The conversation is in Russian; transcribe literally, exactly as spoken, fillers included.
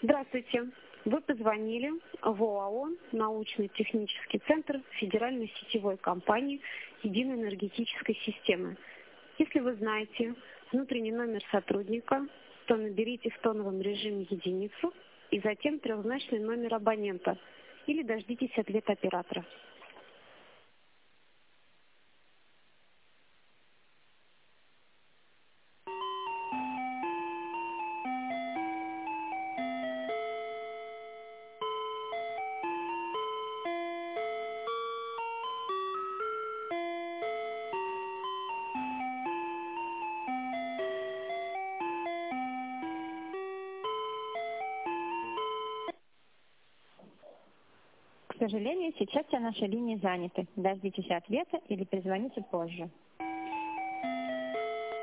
Здравствуйте. Вы позвонили в ОАО «Научно-технический центр Федеральной сетевой компании Единой энергетической системы». Если вы знаете внутренний номер сотрудника, то наберите в тоновом режиме единицу и затем трехзначный номер абонента или дождитесь ответа оператора. К сожалению, сейчас все наши линии заняты. Дождитесь ответа или перезвоните позже.